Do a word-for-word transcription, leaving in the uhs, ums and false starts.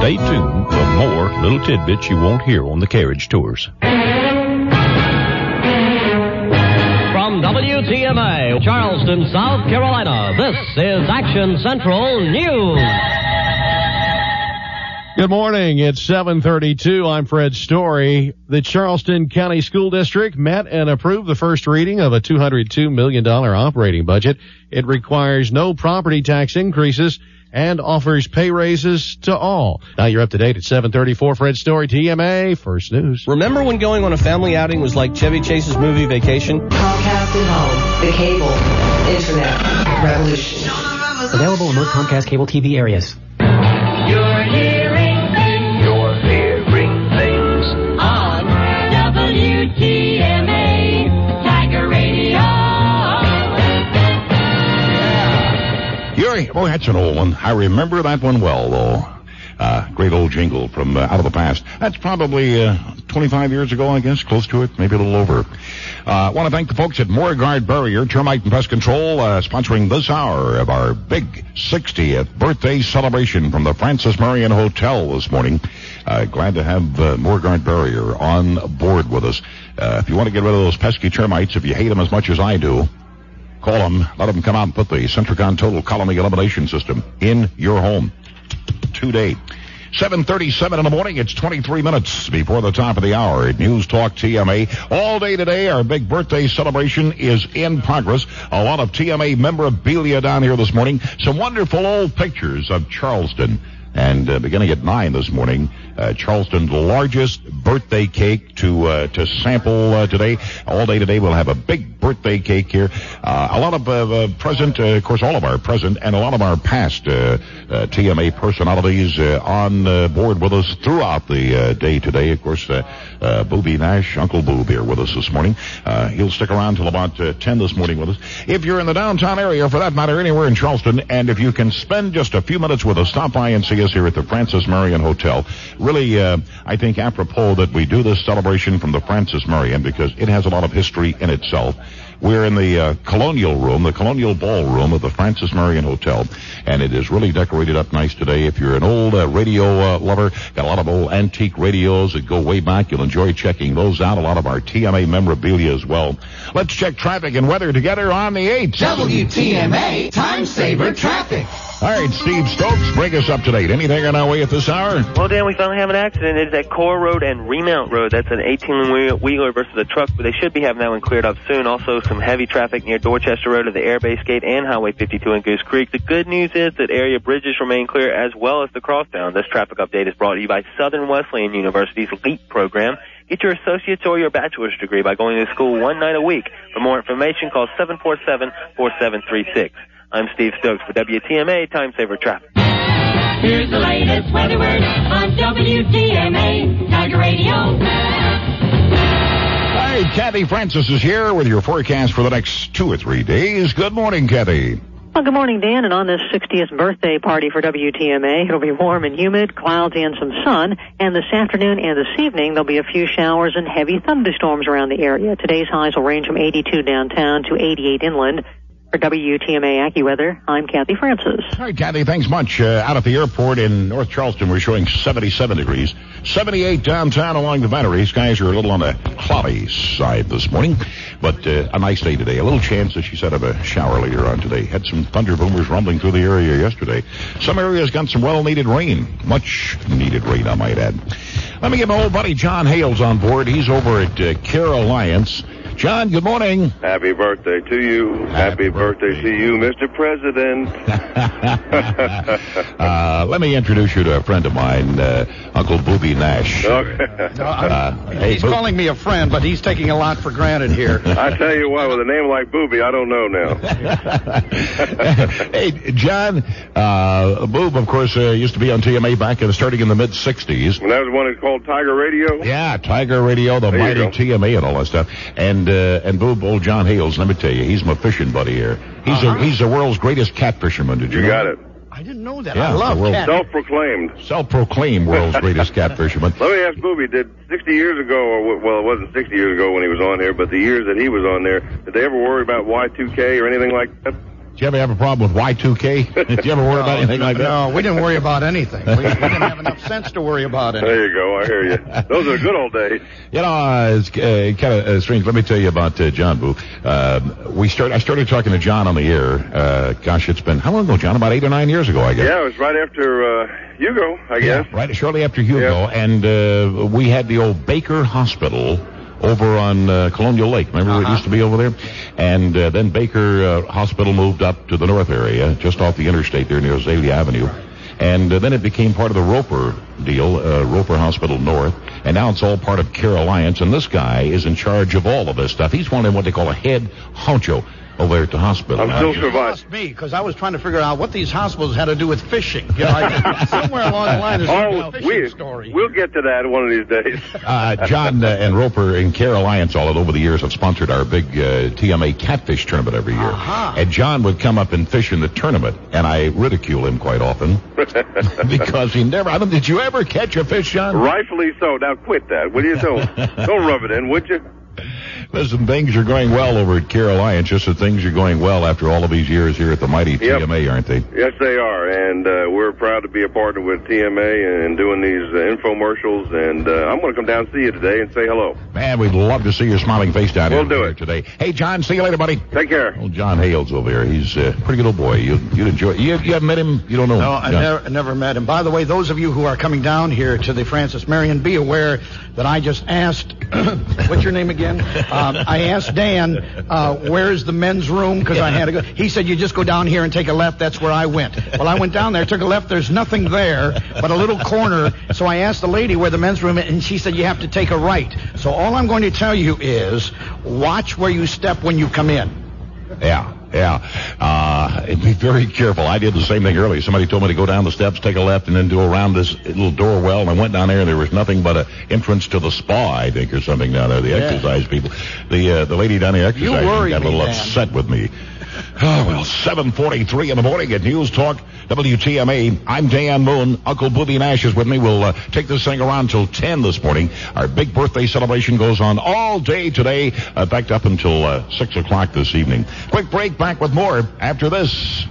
Stay tuned for more little tidbits you won't hear on the Carriage Tours. From W T M A, Charleston, South Carolina, this is Action Central News. Good morning. It's seven thirty-two. I'm Fred Story. The Charleston County School District met and approved the first reading of a two hundred two million dollars operating budget. It requires no property tax increases and offers pay raises to all. Now you're up to date at seven thirty-four. Fred Story, T M A, First News. Remember when going on a family outing was like Chevy Chase's movie Vacation? Comcast at home. The cable. Internet. Revolution. Available in most Comcast cable T V areas. You're hearing things. You're hearing things. On W T M A. Tiger Radio. You're, oh, that's an old one. I remember that one well, though. Uh, great old jingle from uh, out of the past. That's probably uh, twenty-five years ago, I guess, close to it, maybe a little over. I uh, want to thank the folks at Moorguard Barrier Termite and Pest Control uh, sponsoring this hour of our big sixtieth birthday celebration from the Francis Marion Hotel this morning. Uh, glad to have uh, Moorguard Barrier on board with us. Uh, if you want to get rid of those pesky termites, if you hate them as much as I do, call them, let them come out and put the Centricon Total Colony Elimination System in your home today. seven thirty-seven in the morning. It's twenty-three minutes before the top of the hour at News Talk T M A. All day today, our big birthday celebration is in progress. A lot of T M A memorabilia down here this morning. Some wonderful old pictures of Charleston. And uh, beginning at nine this morning, uh, Charleston's largest birthday cake to uh, to sample uh, today. All day today, we'll have a big birthday cake here. Uh, a lot of uh, uh, present, uh, of course, all of our present and a lot of our past uh, uh, T M A personalities uh, on uh, board with us throughout the uh, day today. Of course, uh, uh, Booby Nash, Uncle Boob here with us this morning. Uh, he'll stick around till about uh, ten this morning with us. If you're in the downtown area, or for that matter, anywhere in Charleston, and if you can spend just a few minutes with us, stop by and see us here at the Francis Marion Hotel. Really, uh, I think apropos that we do this celebration from the Francis Marion because it has a lot of history in itself. We're in the uh, colonial room, the colonial ballroom of the Francis Marion Hotel, and it is really decorated up nice today. If you're an old uh, radio uh, lover, got a lot of old antique radios that go way back, you'll enjoy checking those out. A lot of our T M A memorabilia as well. Let's check traffic and weather together on the eighth. W T M A Time Saver Traffic. All right, Steve Stokes, bring us up to date. Anything on our way at this hour? Well, Dan, we finally have an accident. It's at Core Road and Remount Road. That's an eighteen-wheeler versus a truck, but they should be having that one cleared up soon. Also, some heavy traffic near Dorchester Road at the Air Base Gate and Highway fifty-two in Goose Creek. The good news is that area bridges remain clear as well as the crosstown. This traffic update is brought to you by Southern Wesleyan University's LEAP program. Get your associate's or your bachelor's degree by going to school one night a week. For more information, call seven four seven, four seven three six. I'm Steve Stokes for W T M A Time Saver Traffic. Here's the latest weather word on W T M A Tiger Radio. Hi, Kathy Francis is here with your forecast for the next two or three days. Good morning, Kathy. Well, good morning, Dan. And on this sixtieth birthday party for W T M A, it'll be warm and humid, cloudy and some sun. And this afternoon and this evening, there'll be a few showers and heavy thunderstorms around the area. Today's highs will range from eighty-two downtown to eighty-eight inland. For W T M A AccuWeather, I'm Kathy Francis. All right, Kathy, thanks much. Uh, out at the airport in North Charleston, we're showing seventy-seven degrees. seventy-eight downtown along the Battery. Skies are a little on the cloudy side this morning, but uh, a nice day today. A little chance, as she said, of a shower later on today. Had some thunder boomers rumbling through the area yesterday. Some areas got some well-needed rain. Much-needed rain, I might add. Let me get my old buddy John Hales on board. He's over at uh, Care Alliance. John, good morning. Happy birthday to you. Happy, Happy birthday. birthday to you, Mister President. uh, let me introduce you to a friend of mine, uh, Uncle Booby Nash. Okay. uh, hey, he's Bo- calling me a friend, but he's taking a lot for granted here. I tell you what, with a name like Booby, I don't know now. Hey, John, uh, Boob, of course, uh, used to be on T M A back in, starting in the mid-sixties. And that was one called Tiger Radio? Yeah, Tiger Radio, the there mighty T M A and all that stuff. And uh, and Boob, old John Hales, let me tell you, he's my fishing buddy here. He's uh-huh. a, he's the world's greatest cat fisherman. Did you, you know? got it. I didn't know that. Yeah, I love cat. Self-proclaimed. Self-proclaimed world's greatest cat fisherman. Let me ask Booby, did sixty years ago, or well, it wasn't sixty years ago when he was on here, but the years that he was on there, did they ever worry about Y two K or anything like that? Did you ever have a problem with Y two K? Did you ever worry no, about anything no, like that? No, we didn't worry about anything. We, we didn't have enough sense to worry about it. There you go. I hear you. Those are good old days. You know, uh, it's uh, kind of uh, strange. Let me tell you about uh, John Boo. Uh, we start. I started talking to John on the air. Uh, gosh, it's been how long ago, John? About eight or nine years ago, I guess. Yeah, it was right after uh, Hugo, I guess. Yeah, right, shortly after Hugo, Yeah. and uh, we had the old Baker Hospital over on uh, Colonial Lake. Remember where Uh-huh. it used to be over there? And uh, then Baker uh, Hospital moved up to the north area, just off the interstate there near Azalea Avenue. And uh, then it became part of the Roper deal, uh, Roper Hospital North. And now it's all part of Care Alliance. And this guy is in charge of all of this stuff. He's one of what they call a head honcho over there at the hospital. I'm Now, still you- surviving. Lost me because I was trying to figure out what these hospitals had to do with fishing. You know, I, somewhere along the line there's Oh, a fishing we, story. we'll get to that one of these days. Uh, John uh, and Roper and Care Alliance all over the years have sponsored our big uh, T M A catfish tournament every year. Uh-huh. And John would come up and fish in the tournament, and I ridicule him quite often because he never. I don't. Did you ever catch a fish, John? Rightfully so. Now quit that, will you? Don't, don't rub it in, would you? Listen, things are going well over at Care Alliance. Just that things are going well after all of these years here at the mighty Yep. T M A, aren't they? Yes, they are, and uh, we're proud to be a partner with T M A and doing these uh, infomercials. And uh, I'm going to come down and see you today and say hello. Man, we'd love to see your smiling face down We'll here do it. today. Hey, John, see you later, buddy. Take care. Old John Hales over here. He's uh, a pretty good old boy. You, you'd enjoy. You, you haven't met him? You don't know him? No, I John? never, never met him. By the way, those of you who are coming down here to the Francis Marion, be aware that I just asked, what's your name again? Um, I asked Dan, uh, where's the men's room? Because I had to go. He said, you just go down here and take a left. That's where I went. Well, I went down there, took a left. There's nothing there but a little corner. So I asked the lady where the men's room is, and she said, you have to take a right. So all I'm going to tell you is watch where you step when you come in. Yeah, yeah. Uh, and be very careful. I did the same thing earlier. Somebody told me to go down the steps, take a left, and then go around this little door well. And I went down there, and there was nothing but an entrance to the spa, I think, or something down there. The Yeah. exercise people. The uh, the lady down there exercising worried got a little me, Dan. upset with me. Oh, well, seven forty-three in the morning at News Talk W T M A. I'm Dan Moon. Uncle Booby Nash is with me. We'll uh, take this thing around till ten this morning. Our big birthday celebration goes on all day today, in fact, up until uh, six o'clock this evening. Quick break, back with more after this.